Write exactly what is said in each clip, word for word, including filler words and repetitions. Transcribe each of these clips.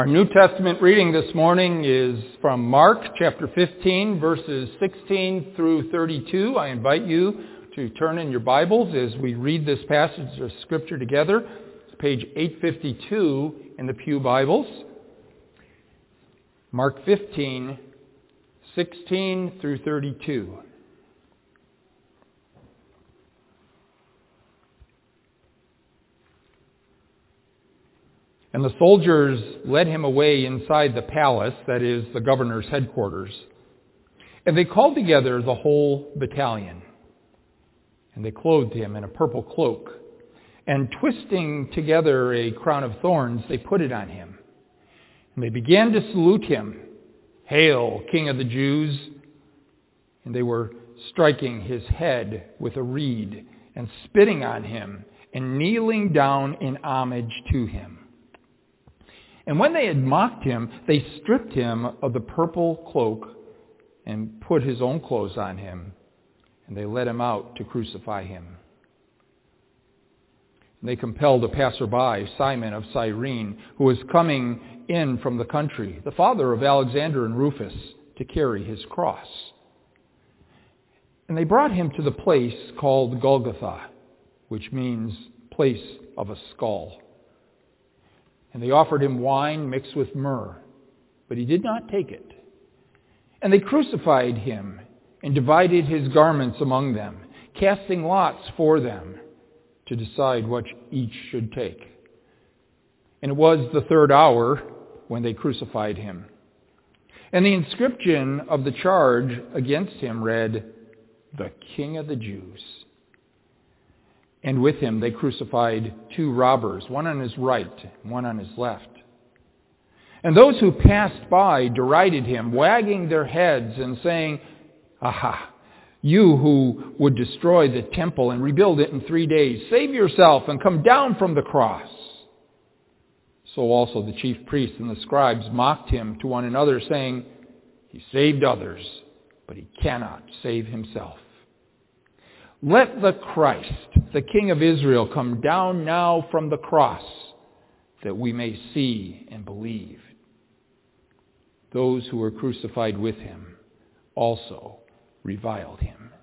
Our New Testament reading this morning is from Mark chapter fifteen, verses sixteen through thirty-two. I invite you to turn in your Bibles as we read this passage of Scripture together. It's page eight fifty-two in the Pew Bibles. Mark fifteen, sixteen through thirty-two. And the soldiers led him away inside the palace, that is, the governor's headquarters. And they called together the whole battalion. And they clothed him in a purple cloak. And twisting together a crown of thorns, they put it on him. And they began to salute him, "Hail, King of the Jews!" And they were striking his head with a reed, and spitting on him, and kneeling down in homage to him. And when they had mocked him, they stripped him of the purple cloak and put his own clothes on him, and they led him out to crucify him. And they compelled a passerby, Simon of Cyrene, who was coming in from the country, the father of Alexander and Rufus, to carry his cross. And they brought him to the place called Golgotha, which means place of a skull. And they offered him wine mixed with myrrh, but he did not take it. And they crucified him and divided his garments among them, casting lots for them to decide what each should take. And it was the third hour when they crucified him. And the inscription of the charge against him read, "The King of the Jews." And with him they crucified two robbers, one on his right, one on his left. And those who passed by derided him, wagging their heads and saying, "Aha, you who would destroy the temple and rebuild it in three days, save yourself and come down from the cross." So also the chief priests and the scribes mocked him to one another, saying, "He saved others, but he cannot save himself. Let the Christ, the King of Israel, come down now from the cross, that we may see and believe." Those who were crucified with him also reviled him.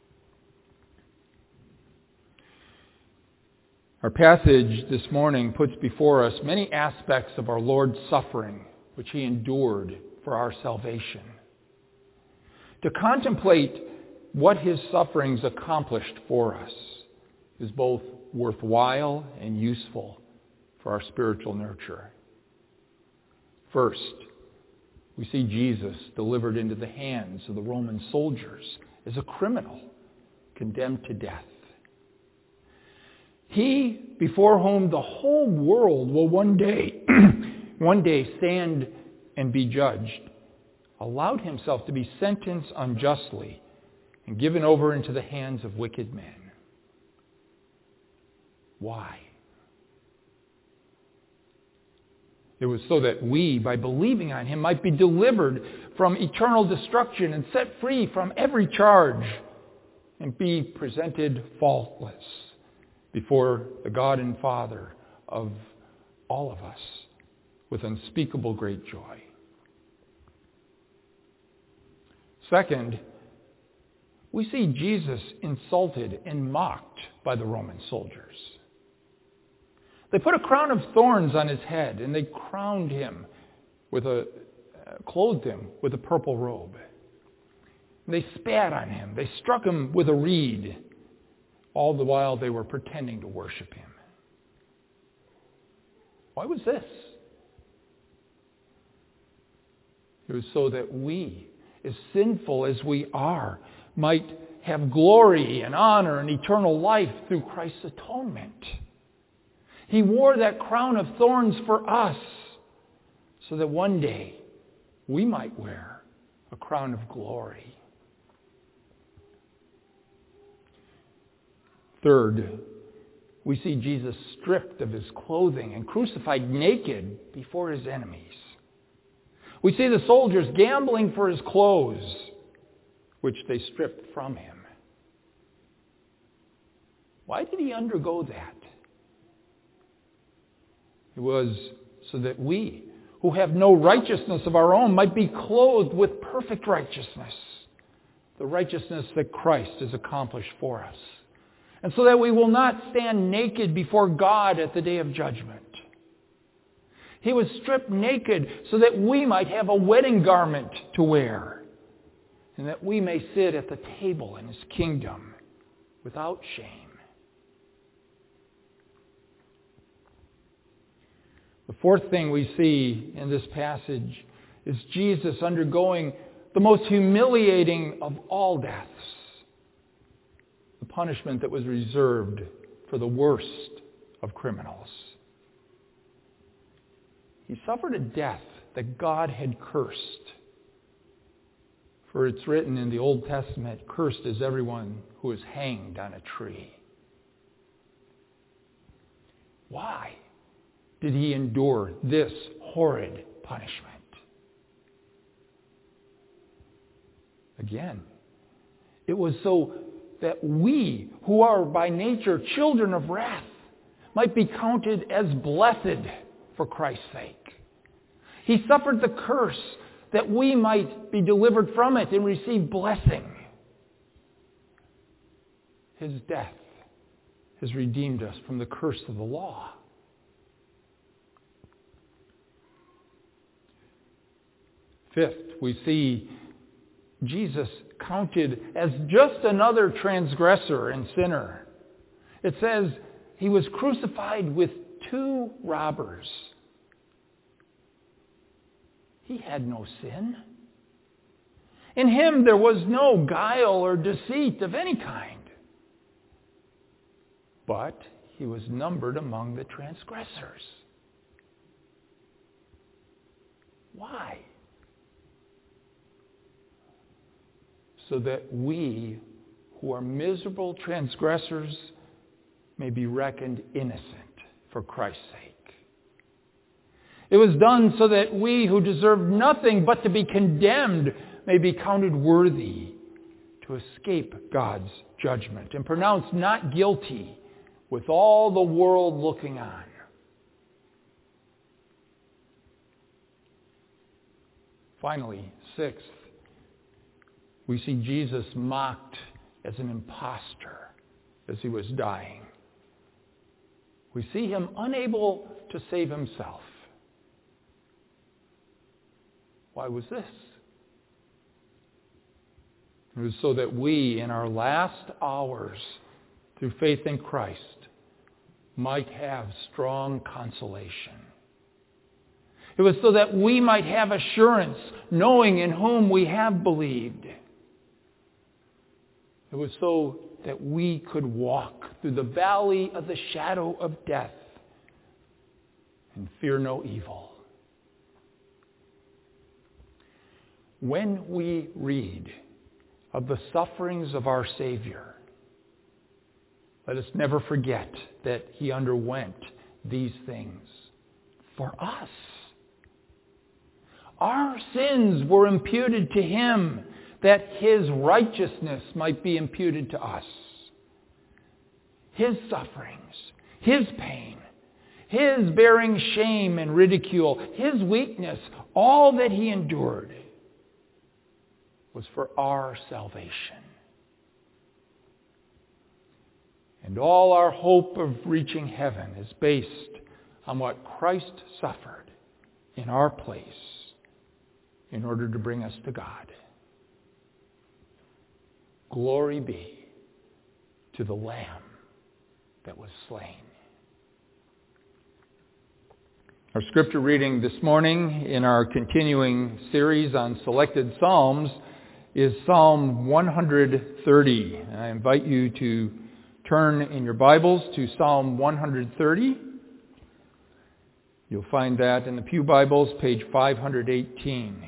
Our passage this morning puts before us many aspects of our Lord's suffering, which he endured for our salvation. To contemplate what his sufferings accomplished for us is both worthwhile and useful for our spiritual nurture. First, we see Jesus delivered into the hands of the Roman soldiers as a criminal condemned to death. He, before whom the whole world will one day, one day stand and be judged, allowed himself to be sentenced unjustly and given over into the hands of wicked men. Why? It was so that we, by believing on him, might be delivered from eternal destruction and set free from every charge and be presented faultless before the God and Father of all of us with unspeakable great joy. Second, we see Jesus insulted and mocked by the Roman soldiers. They put a crown of thorns on his head, and they crowned him with a, uh, clothed him with a purple robe. And they spat on him. They struck him with a reed, all the while they were pretending to worship him. Why was this? It was so that we, as sinful as we are, might have glory and honor and eternal life through Christ's atonement. He wore that crown of thorns for us so that one day we might wear a crown of glory. Third, we see Jesus stripped of his clothing and crucified naked before his enemies. We see the soldiers gambling for his clothes, which they stripped from him. Why did he undergo that? It was so that we, who have no righteousness of our own, might be clothed with perfect righteousness, the righteousness that Christ has accomplished for us, and so that we will not stand naked before God at the day of judgment. He was stripped naked so that we might have a wedding garment to wear, and that we may sit at the table in His kingdom without shame. The fourth thing we see in this passage is Jesus undergoing the most humiliating of all deaths, the punishment that was reserved for the worst of criminals. He suffered a death that God had cursed. For it's written in the Old Testament, "Cursed is everyone who is hanged on a tree." Why did He endure this horrid punishment? Again, it was so that we, who are by nature children of wrath, might be counted as blessed for Christ's sake. He suffered the curse that we might be delivered from it and receive blessing. His death has redeemed us from the curse of the law. Fifth, we see Jesus counted as just another transgressor and sinner. It says He was crucified with two robbers. He had no sin. In Him there was no guile or deceit of any kind. But He was numbered among the transgressors. Why? So that we, who are miserable transgressors, may be reckoned innocent for Christ's sake. It was done so that we, who deserve nothing but to be condemned, may be counted worthy to escape God's judgment and pronounced not guilty with all the world looking on. Finally, sixth, we see Jesus mocked as an impostor as He was dying. We see Him unable to save Himself. Why was this? It was so that we, in our last hours, through faith in Christ, might have strong consolation. It was so that we might have assurance, knowing in whom we have believed. It was so that we could walk through the valley of the shadow of death and fear no evil. When we read of the sufferings of our Savior, let us never forget that He underwent these things for us. Our sins were imputed to Him, that His righteousness might be imputed to us. His sufferings, His pain, His bearing shame and ridicule, His weakness, all that He endured was for our salvation. And all our hope of reaching heaven is based on what Christ suffered in our place in order to bring us to God. Glory be to the Lamb that was slain. Our scripture reading this morning in our continuing series on selected Psalms is Psalm one hundred thirty. I invite you to turn in your Bibles to Psalm one hundred thirty. You'll find that in the Pew Bibles, page five hundred eighteen.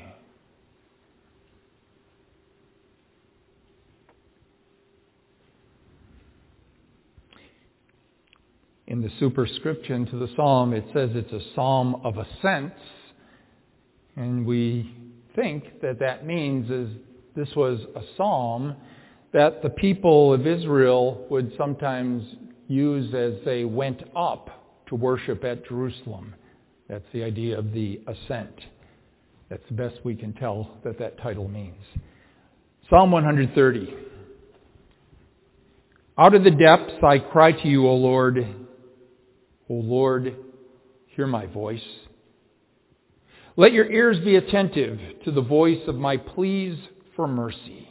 In the superscription to the psalm, it says it's a psalm of ascents, and we think that that means is this was a psalm that the people of Israel would sometimes use as they went up to worship at Jerusalem That's the idea of the ascent. That's the best we can tell that that title means. Psalm one thirty. Out of the depths I cry to you, O Lord. O Lord, hear my voice. Let your ears be attentive to the voice of my pleas for mercy.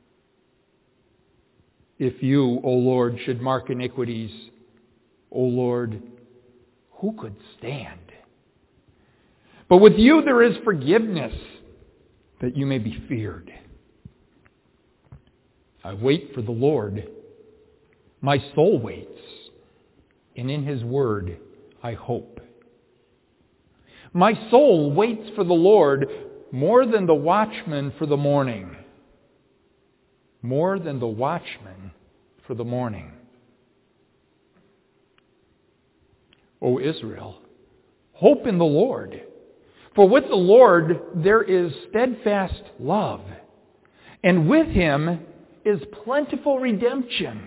If you, O Lord, should mark iniquities, O Lord, who could stand? But with you there is forgiveness, that you may be feared. I wait for the Lord. My soul waits, and in his word I hope. My soul waits for the Lord more than the watchman for the morning. More than the watchman for the morning. O Israel, hope in the Lord. For with the Lord there is steadfast love, and with him is plentiful redemption.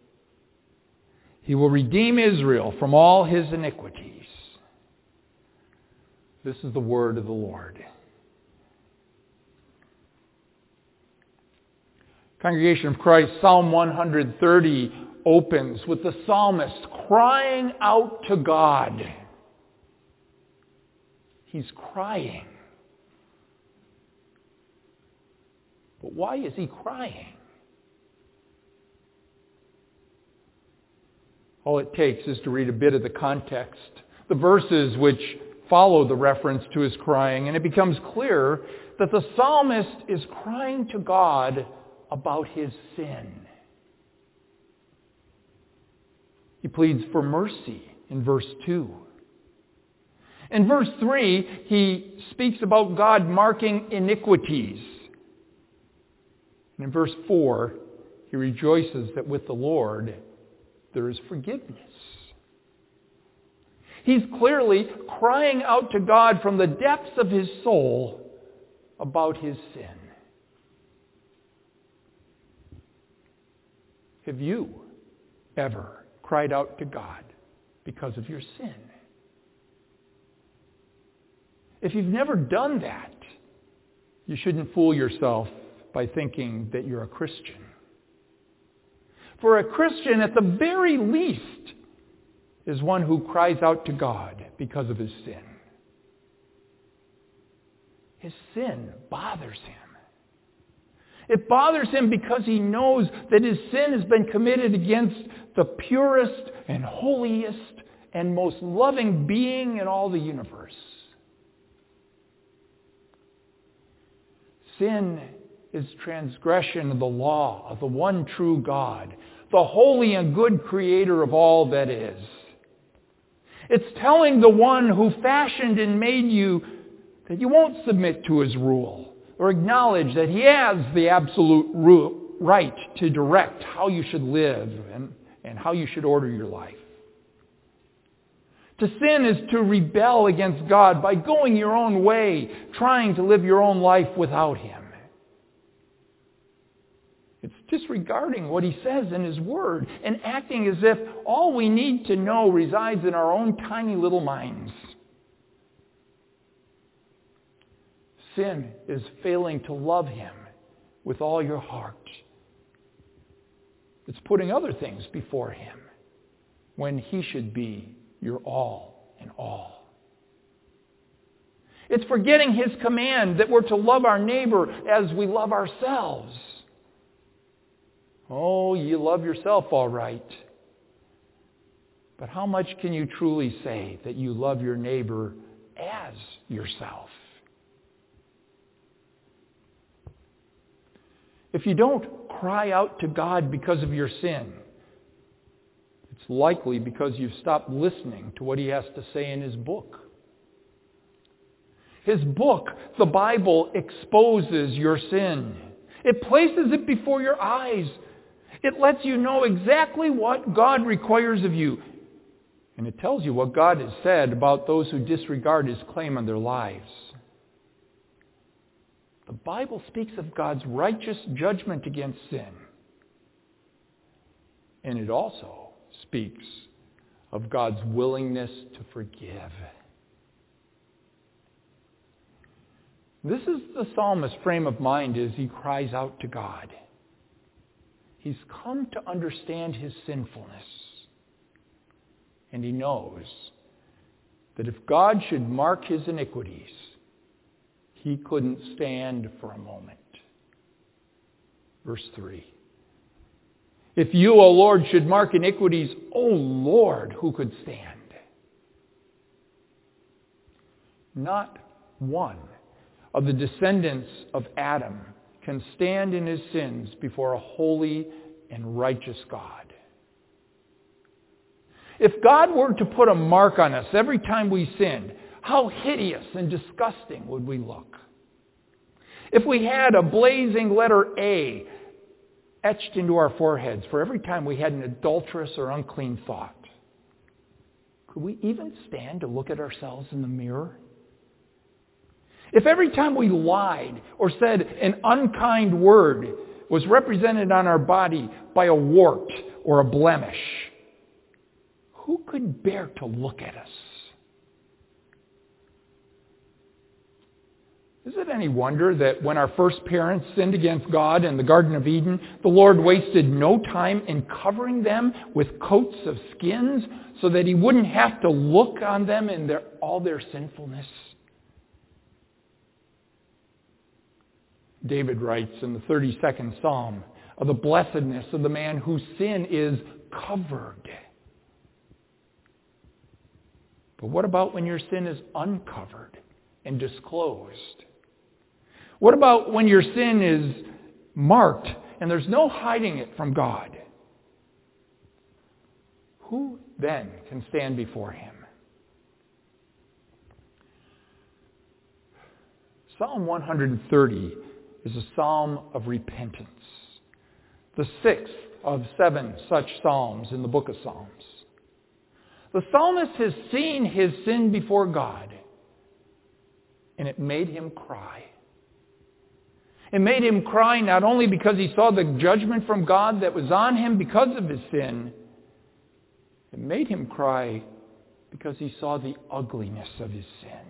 He will redeem Israel from all his iniquities. This is the word of the Lord. Congregation of Christ, Psalm one thirty opens with the psalmist crying out to God. He's crying. But why is he crying? All it takes is to read a bit of the context, the verses which follow the reference to his crying, and it becomes clear that the psalmist is crying to God about his sin. He pleads for mercy in verse two. In verse three, he speaks about God marking iniquities. And in verse four, he rejoices that with the Lord there is forgiveness. He's clearly crying out to God from the depths of his soul about his sin. Have you ever cried out to God because of your sin? If you've never done that, you shouldn't fool yourself by thinking that you're a Christian. For a Christian, at the very least, is one who cries out to God because of his sin. His sin bothers him. It bothers him because he knows that his sin has been committed against the purest and holiest and most loving being in all the universe. Sin is transgression of the law of the one true God, the holy and good creator of all that is. It's telling the one who fashioned and made you that you won't submit to his rule or acknowledge that he has the absolute right to direct how you should live and, and how you should order your life. To sin is to rebel against God by going your own way, trying to live your own life without him. It's disregarding what he says in his word and acting as if all we need to know resides in our own tiny little minds. Sin is failing to love him with all your heart. It's putting other things before him when he should be your all in all. It's forgetting his command that we're to love our neighbor as we love ourselves. Oh, you love yourself all right. But how much can you truly say that you love your neighbor as yourself? If you don't cry out to God because of your sin, it's likely because you've stopped listening to what he has to say in his book. His book, the Bible, exposes your sin. It places it before your eyes. It lets you know exactly what God requires of you. And it tells you what God has said about those who disregard his claim on their lives. The Bible speaks of God's righteous judgment against sin. And it also speaks of God's willingness to forgive. This is the psalmist's frame of mind as he cries out to God. He's come to understand his sinfulness. And he knows that if God should mark his iniquities, he couldn't stand for a moment. Verse three. If you, O Lord, should mark iniquities, O Lord, who could stand? Not one of the descendants of Adam can stand in his sins before a holy and righteous God. If God were to put a mark on us every time we sinned, how hideous and disgusting would we look? If we had a blazing letter A etched into our foreheads for every time we had an adulterous or unclean thought, could we even stand to look at ourselves in the mirror? If every time we lied or said an unkind word was represented on our body by a wart or a blemish, who could bear to look at us? Is it any wonder that when our first parents sinned against God in the Garden of Eden, the Lord wasted no time in covering them with coats of skins so that he wouldn't have to look on them in their, all their sinfulness? David writes in the thirty-second Psalm of the blessedness of the man whose sin is covered. But what about when your sin is uncovered and disclosed? What about when your sin is marked and there's no hiding it from God? Who then can stand before him? Psalm one thirty is a psalm of repentance, the sixth of seven such psalms in the book of Psalms. The psalmist has seen his sin before God, and it made him cry. It made him cry not only because he saw the judgment from God that was on him because of his sin, it made him cry because he saw the ugliness of his sin.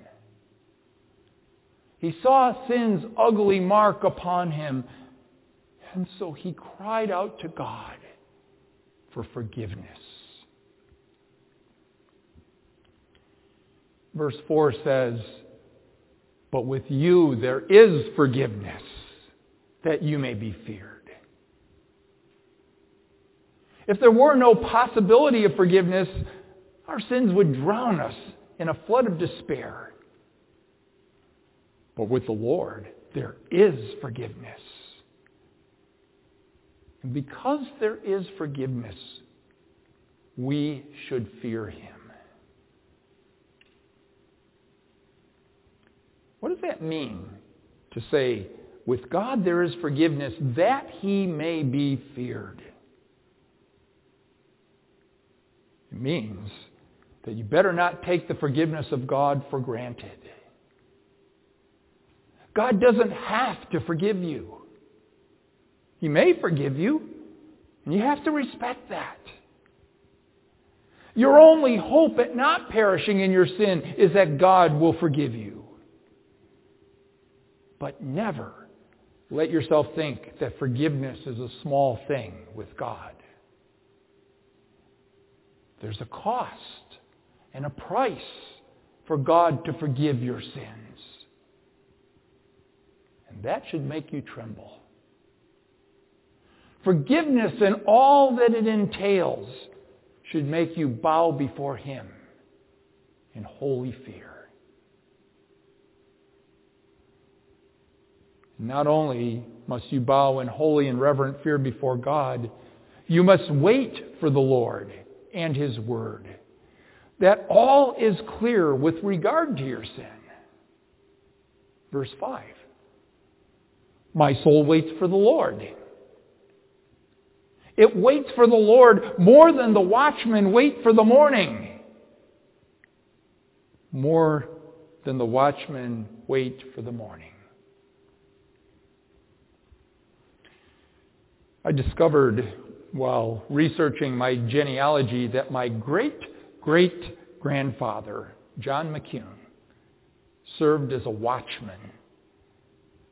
He saw sin's ugly mark upon him, and so he cried out to God for forgiveness. Verse four says, "But with you there is forgiveness, that you may be feared." If there were no possibility of forgiveness, our sins would drown us in a flood of despair. But with the Lord, there is forgiveness. And because there is forgiveness, we should fear him. What does that mean to say, with God there is forgiveness, that he may be feared? It means that you better not take the forgiveness of God for granted. God doesn't have to forgive you. He may forgive you, and you have to respect that. Your only hope at not perishing in your sin is that God will forgive you. But never let yourself think that forgiveness is a small thing with God. There's a cost and a price for God to forgive your sins. And that should make you tremble. Forgiveness and all that it entails should make you bow before him in holy fear. Not only must you bow in holy and reverent fear before God, you must wait for the Lord and his word, that all is clear with regard to your sin. Verse five. My soul waits for the Lord. It waits for the Lord more than the watchmen wait for the morning. More than the watchmen wait for the morning. I discovered while researching my genealogy that my great-great-grandfather, John McCune, served as a watchman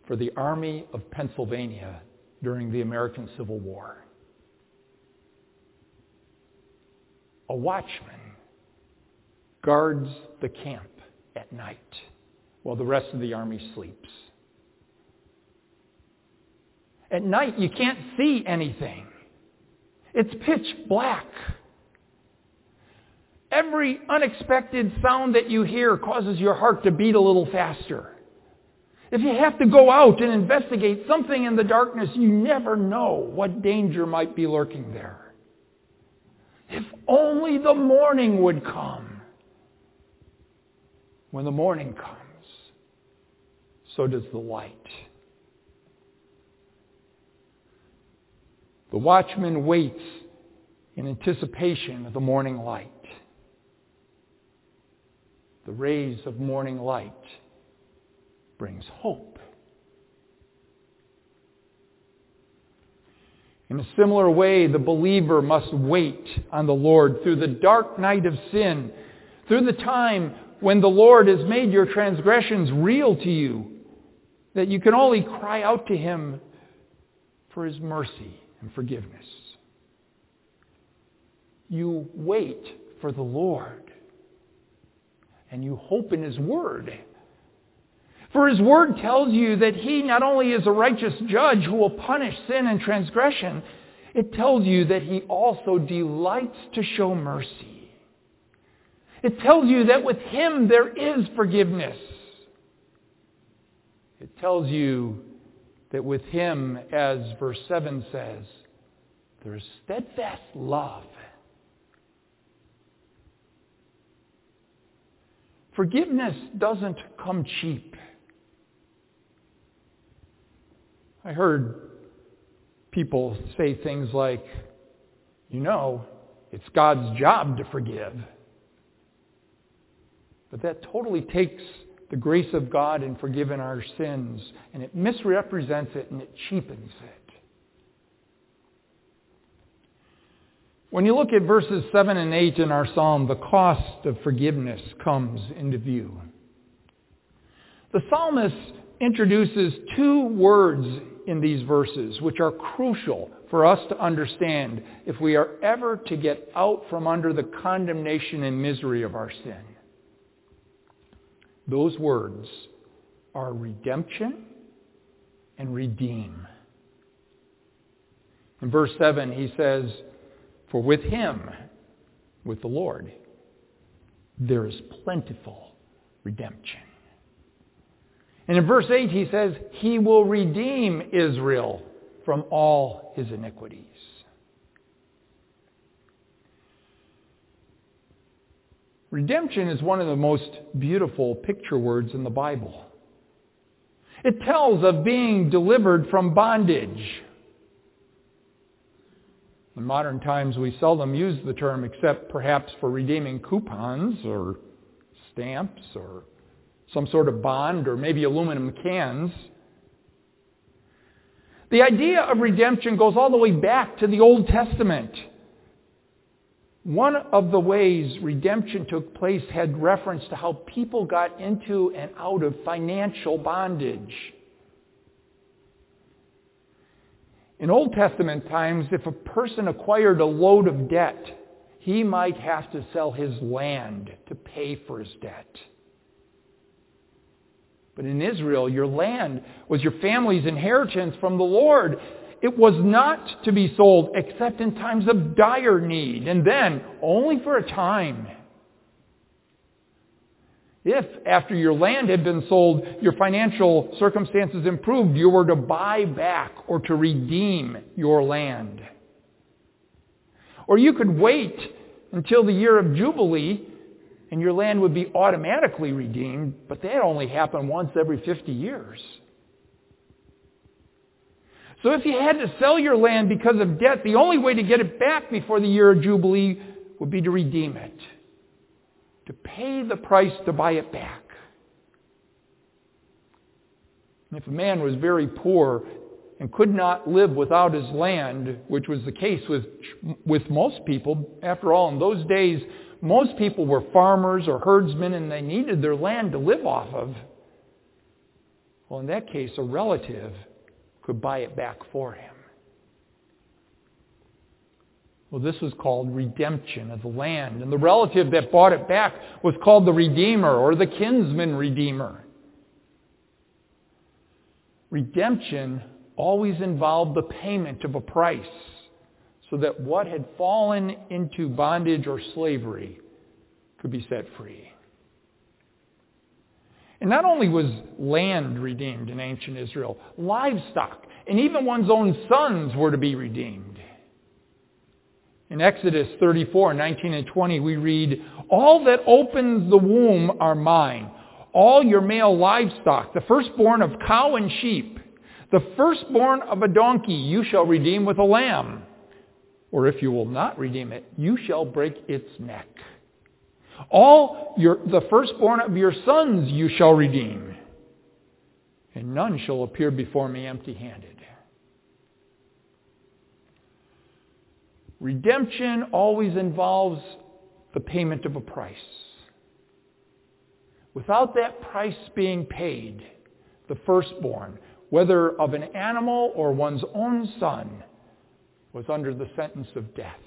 for the Army of Pennsylvania during the American Civil War. A watchman guards the camp at night while the rest of the army sleeps. At night, you can't see anything. It's pitch black. Every unexpected sound that you hear causes your heart to beat a little faster. If you have to go out and investigate something in the darkness, you never know what danger might be lurking there. If only the morning would come. When the morning comes, so does the light. The watchman waits in anticipation of the morning light. The rays of morning light brings hope. In a similar way, the believer must wait on the Lord through the dark night of sin, through the time when the Lord has made your transgressions real to you, that you can only cry out to Him for His mercy and forgiveness. You wait for the Lord, and you hope in His Word. For His Word tells you that He not only is a righteous judge who will punish sin and transgression, it tells you that He also delights to show mercy. It tells you that with Him there is forgiveness. It tells you that with Him, as verse seven says, there is steadfast love. Forgiveness doesn't come cheap. I heard people say things like, you know, it's God's job to forgive. But that totally takes the grace of God in forgiving our sins, and it misrepresents it and it cheapens it. When you look at verses seven and eight in our psalm, the cost of forgiveness comes into view. The psalmist introduces two words in these verses which are crucial for us to understand if we are ever to get out from under the condemnation and misery of our sin. Those words are redemption and redeem. In verse seven, he says, for with Him, with the Lord, there is plentiful redemption. And in verse eight, he says, He will redeem Israel from all his iniquities. Redemption is one of the most beautiful picture words in the Bible. It tells of being delivered from bondage. In modern times, we seldom use the term except perhaps for redeeming coupons or stamps or some sort of bond or maybe aluminum cans. The idea of redemption goes all the way back to the Old Testament. One of the ways redemption took place had reference to how people got into and out of financial bondage. In Old Testament times, if a person acquired a load of debt, he might have to sell his land to pay for his debt. But in Israel, your land was your family's inheritance from the Lord. It was not to be sold except in times of dire need, and then only for a time. If, after your land had been sold, your financial circumstances improved, you were to buy back or to redeem your land. Or you could wait until the year of Jubilee, and your land would be automatically redeemed, but that only happened once every fifty years. So if you had to sell your land because of debt, the only way to get it back before the year of Jubilee would be to redeem it, to pay the price to buy it back. And if a man was very poor and could not live without his land, which was the case with, with most people, after all, in those days, most people were farmers or herdsmen and they needed their land to live off of. Well, in that case, a relative could buy it back for him. Well, this was called redemption of the land. And the relative that bought it back was called the redeemer or the kinsman redeemer. Redemption always involved the payment of a price so that what had fallen into bondage or slavery could be set free. And not only was land redeemed in ancient Israel, livestock and even one's own sons were to be redeemed. In Exodus thirty-four, nineteen and twenty, we read, "All that opens the womb are mine. All your male livestock, the firstborn of cow and sheep, the firstborn of a donkey, you shall redeem with a lamb. Or if you will not redeem it, you shall break its neck. All your, the firstborn of your sons you shall redeem. And none shall appear before me empty-handed." Redemption always involves the payment of a price. Without that price being paid, the firstborn, whether of an animal or one's own son, was under the sentence of death.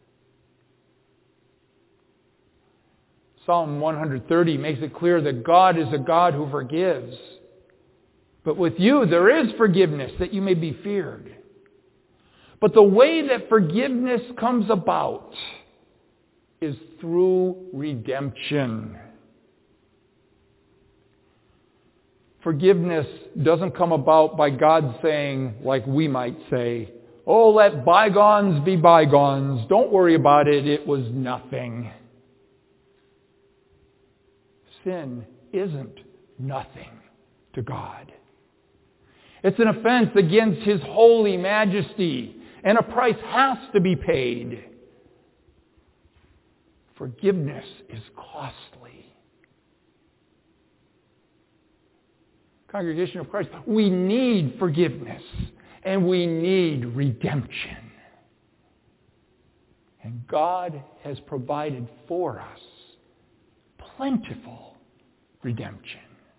Psalm one thirty makes it clear that God is a God who forgives. But with you there is forgiveness that you may be feared. But the way that forgiveness comes about is through redemption. Forgiveness doesn't come about by God saying, like we might say, "Oh, let bygones be bygones. Don't worry about it. It was nothing." Sin isn't nothing to God. It's an offense against His holy majesty, and a price has to be paid. Forgiveness is costly. Congregation of Christ, we need forgiveness and we need redemption. And God has provided for us plentiful redemption.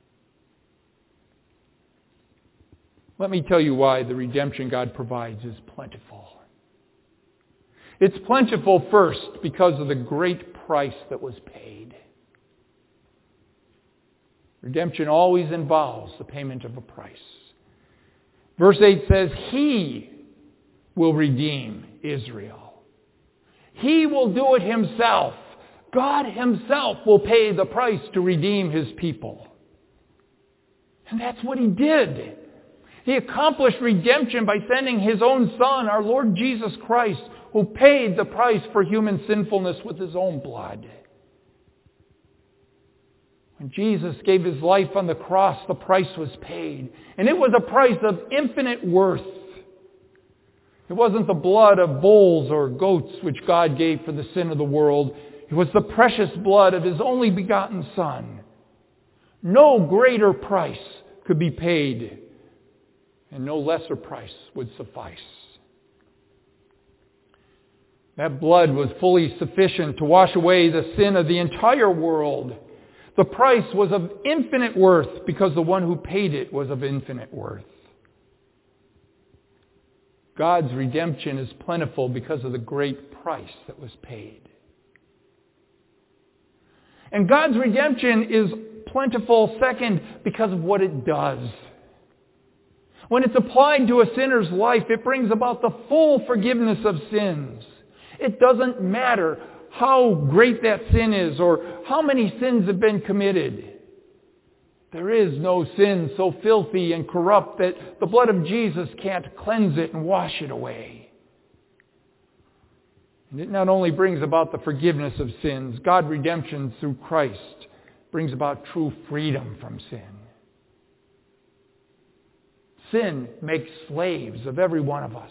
Let me tell you why the redemption God provides is plentiful. It's plentiful first because of the great price that was paid. Redemption always involves the payment of a price. Verse eight says, He will redeem Israel. He will do it Himself. God Himself will pay the price to redeem His people. And that's what He did. He accomplished redemption by sending His own Son, our Lord Jesus Christ, who paid the price for human sinfulness with His own blood. When Jesus gave His life on the cross, the price was paid. And it was a price of infinite worth. It wasn't the blood of bulls or goats which God gave for the sin of the world. It was the precious blood of His only begotten Son. No greater price could be paid, and no lesser price would suffice. That blood was fully sufficient to wash away the sin of the entire world. The price was of infinite worth because the one who paid it was of infinite worth. God's redemption is plentiful because of the great price that was paid. And God's redemption is plentiful, second, because of what it does. When it's applied to a sinner's life, it brings about the full forgiveness of sins. It doesn't matter how great that sin is or how many sins have been committed. There is no sin so filthy and corrupt that the blood of Jesus can't cleanse it and wash it away. And it not only brings about the forgiveness of sins, God's redemption through Christ brings about true freedom from sin. Sin makes slaves of every one of us.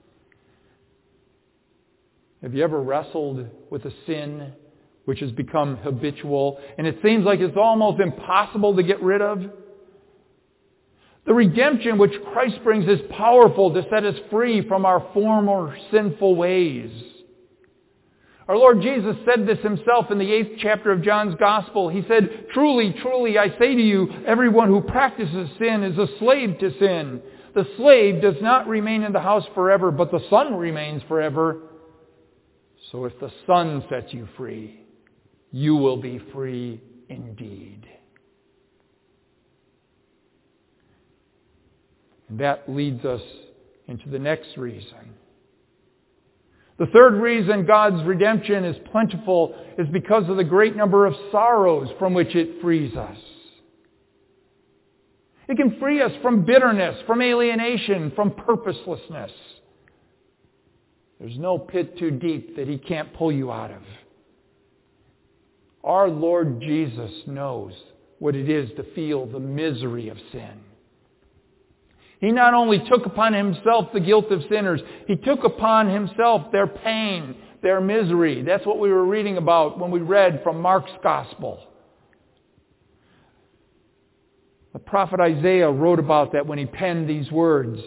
Have you ever wrestled with a sin which has become habitual and it seems like it's almost impossible to get rid of? The redemption which Christ brings is powerful to set us free from our former sinful ways. Our Lord Jesus said this himself in the eighth chapter of John's Gospel. He said, "Truly, truly, I say to you, everyone who practices sin is a slave to sin. The slave does not remain in the house forever, but the Son remains forever. So if the Son sets you free, you will be free indeed." And that leads us into the next reason. The third reason God's redemption is plentiful is because of the great number of sorrows from which it frees us. It can free us from bitterness, from alienation, from purposelessness. There's no pit too deep that He can't pull you out of. Our Lord Jesus knows what it is to feel the misery of sin. He not only took upon Himself the guilt of sinners, He took upon Himself their pain, their misery. That's what we were reading about when we read from Mark's Gospel. The prophet Isaiah wrote about that when he penned these words.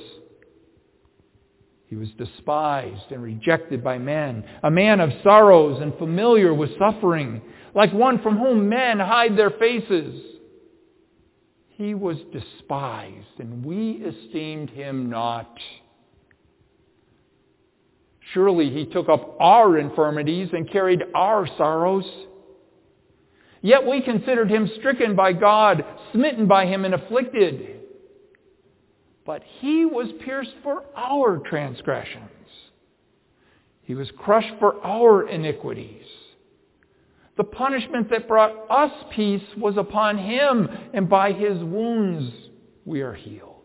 He was despised and rejected by men, a man of sorrows and familiar with suffering, like one from whom men hide their faces. He was despised, and we esteemed Him not. Surely He took up our infirmities and carried our sorrows. Yet we considered Him stricken by God, smitten by Him, and afflicted. But He was pierced for our transgressions. He was crushed for our iniquities. The punishment that brought us peace was upon Him, and by His wounds we are healed.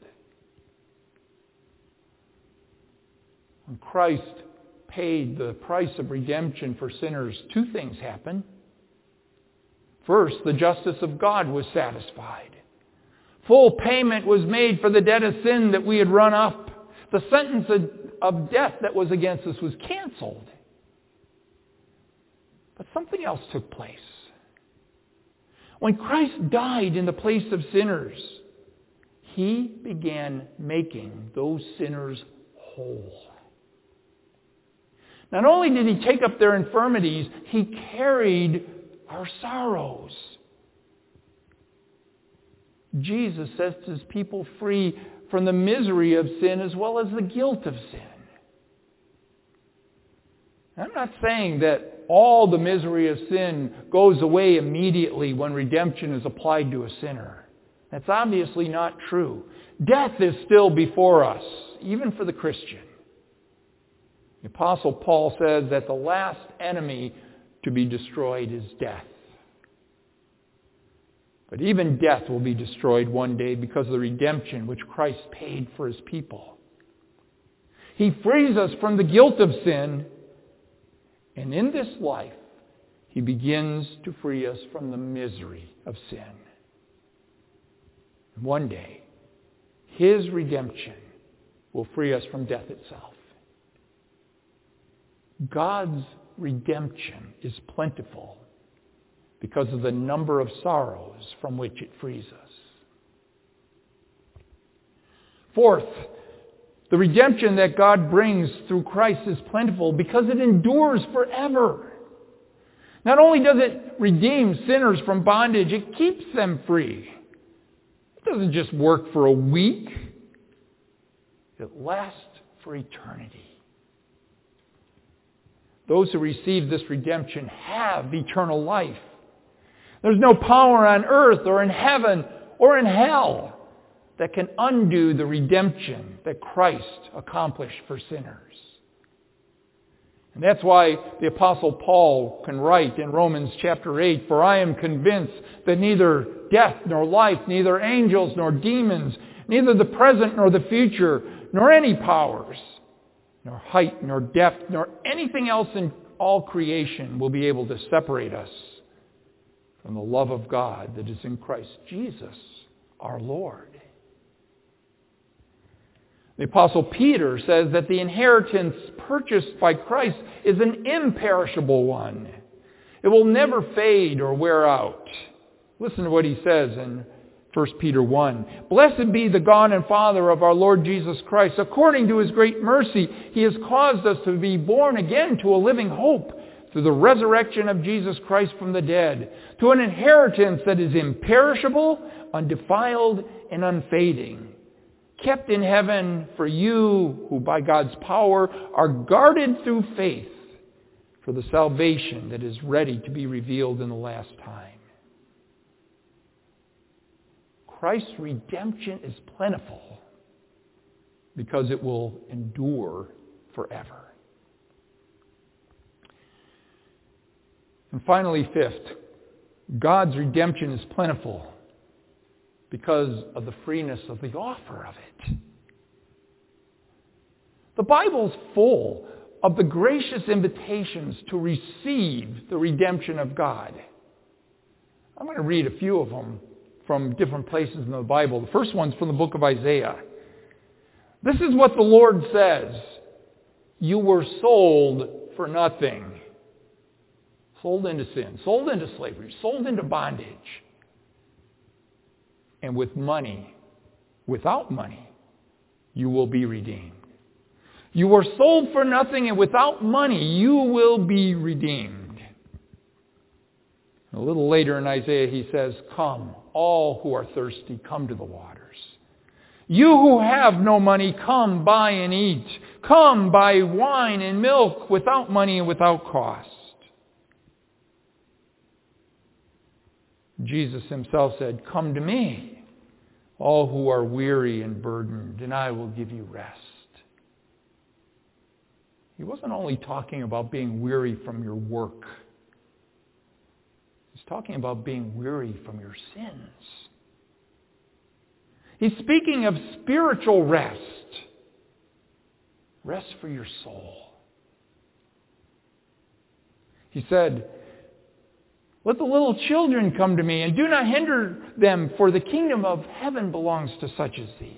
When Christ paid the price of redemption for sinners, two things happened. First, the justice of God was satisfied. Full payment was made for the debt of sin that we had run up. The sentence of death that was against us was canceled. But something else took place. When Christ died in the place of sinners, He began making those sinners whole. Not only did He take up their infirmities, He carried our sorrows. Jesus sets His people free from the misery of sin as well as the guilt of sin. I'm not saying that all the misery of sin goes away immediately when redemption is applied to a sinner. That's obviously not true. Death is still before us, even for the Christian. The Apostle Paul says that the last enemy to be destroyed is death. But even death will be destroyed one day because of the redemption which Christ paid for His people. He frees us from the guilt of sin. And in this life, He begins to free us from the misery of sin. One day, His redemption will free us from death itself. God's redemption is plentiful because of the number of sorrows from which it frees us. Fourth, the redemption that God brings through Christ is plentiful because it endures forever. Not only does it redeem sinners from bondage, it keeps them free. It doesn't just work for a week. It lasts for eternity. Those who receive this redemption have eternal life. There's no power on earth or in heaven or in hell that can undo the redemption that Christ accomplished for sinners. And that's why the Apostle Paul can write in Romans chapter eight, "For I am convinced that neither death nor life, neither angels nor demons, neither the present nor the future, nor any powers, nor height nor depth, nor anything else in all creation will be able to separate us from the love of God that is in Christ Jesus our Lord." The Apostle Peter says that the inheritance purchased by Christ is an imperishable one. It will never fade or wear out. Listen to what he says in First Peter one. "Blessed be the God and Father of our Lord Jesus Christ. According to His great mercy, He has caused us to be born again to a living hope through the resurrection of Jesus Christ from the dead, to an inheritance that is imperishable, undefiled, and unfading, kept in heaven for you who by God's power are guarded through faith for the salvation that is ready to be revealed in the last time. Christ's redemption is plentiful because it will endure forever. And finally, fifth, God's redemption is plentiful because of the freeness of the offer of it. The Bible's full of the gracious invitations to receive the redemption of God. I'm going to read a few of them from different places in the Bible. The first one's from the book of Isaiah. This is what the Lord says. You were sold for nothing. Sold into sin, sold into slavery, sold into bondage. And with money, without money, you will be redeemed. You were sold for nothing, and without money, you will be redeemed. A little later in Isaiah, he says, come, all who are thirsty, come to the waters. You who have no money, come, buy and eat. Come, buy wine and milk without money and without cost. Jesus himself said, come to me, all who are weary and burdened, and I will give you rest. He wasn't only talking about being weary from your work. He's talking about being weary from your sins. He's speaking of spiritual rest. Rest for your soul. He said, let the little children come to me, and do not hinder them, for the kingdom of heaven belongs to such as these.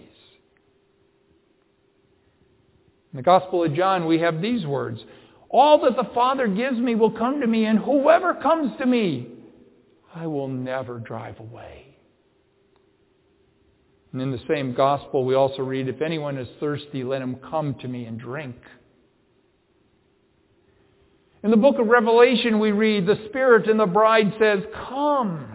In the Gospel of John, we have these words, all that the Father gives me will come to me, and whoever comes to me, I will never drive away. And in the same Gospel, we also read, if anyone is thirsty, let him come to me and drink. In the book of Revelation, we read, the Spirit and the bride says, come.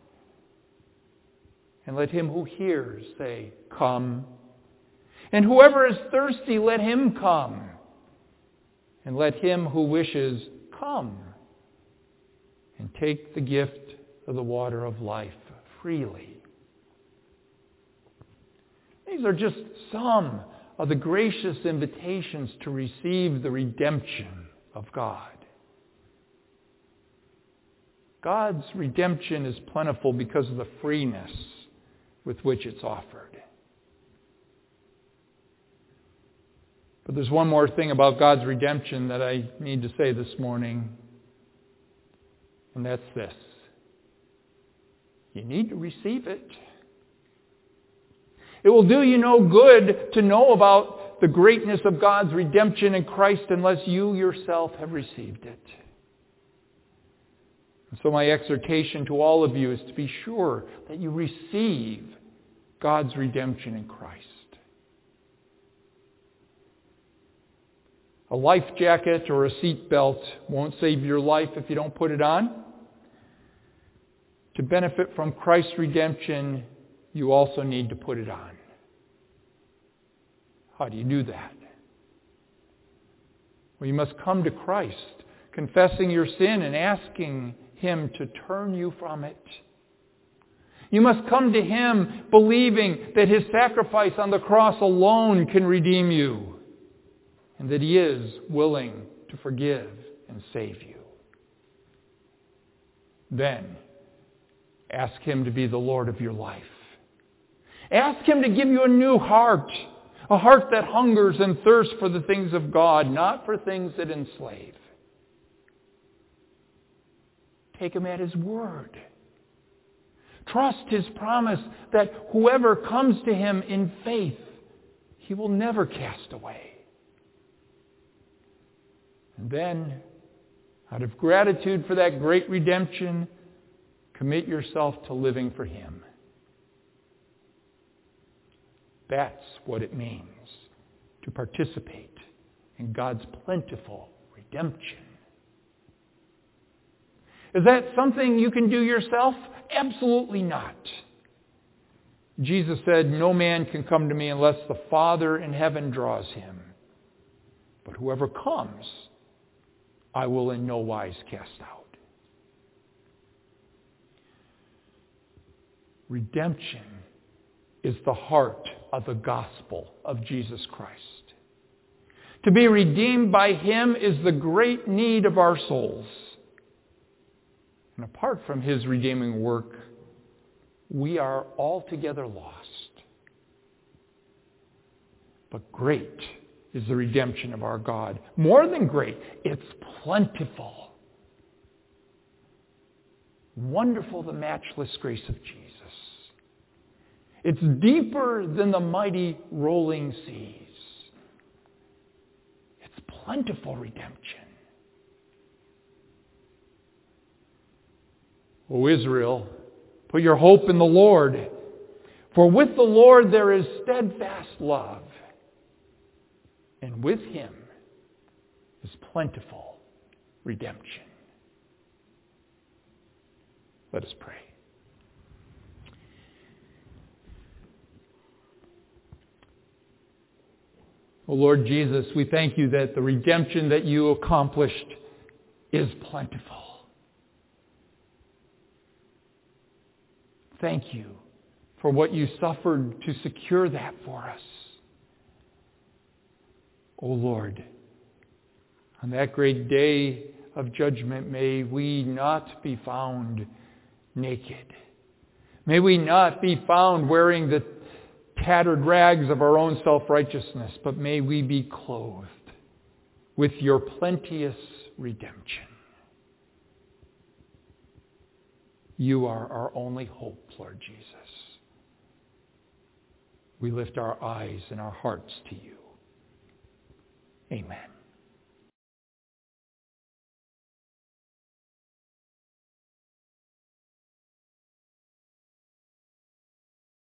And let him who hears say, come. And whoever is thirsty, let him come. And let him who wishes come and take the gift of the water of life freely. These are just some of the gracious invitations to receive the redemption of God. God's redemption is plentiful because of the freeness with which it's offered. But there's one more thing about God's redemption that I need to say this morning, and that's this. You need to receive it. It will do you no good to know about the greatness of God's redemption in Christ unless you yourself have received it. And so my exhortation to all of you is to be sure that you receive God's redemption in Christ. A life jacket or a seat belt won't save your life if you don't put it on. To benefit from Christ's redemption, you also need to put it on. How do you do that? Well, you must come to Christ, confessing your sin and asking Him to turn you from it. You must come to Him believing that His sacrifice on the cross alone can redeem you, and that He is willing to forgive and save you. Then, ask Him to be the Lord of your life. Ask Him to give you a new heart, a heart that hungers and thirsts for the things of God, not for things that enslave. Take Him at His word. Trust His promise that whoever comes to Him in faith, He will never cast away. And then, out of gratitude for that great redemption, commit yourself to living for Him. That's what it means to participate in God's plentiful redemption. Is that something you can do yourself? Absolutely not. Jesus said, no man can come to me unless the Father in heaven draws him. But whoever comes, I will in no wise cast out. Redemption is the heart of the gospel of Jesus Christ. To be redeemed by him is the great need of our souls. And apart from his redeeming work, we are altogether lost. But great is the redemption of our God. More than great, it's plentiful. Wonderful the matchless grace of Jesus. It's deeper than the mighty rolling seas. It's plentiful redemption. O Israel, put your hope in the Lord, for with the Lord there is steadfast love, and with him is plentiful redemption. Let us pray. O Lord Jesus, we thank you that the redemption that you accomplished is plentiful. Thank you for what you suffered to secure that for us. O Lord, on that great day of judgment, may we not be found naked. May we not be found wearing the tattered rags of our own self-righteousness, but may we be clothed with your plenteous redemption. You are our only hope, Lord Jesus. We lift our eyes and our hearts to you. Amen.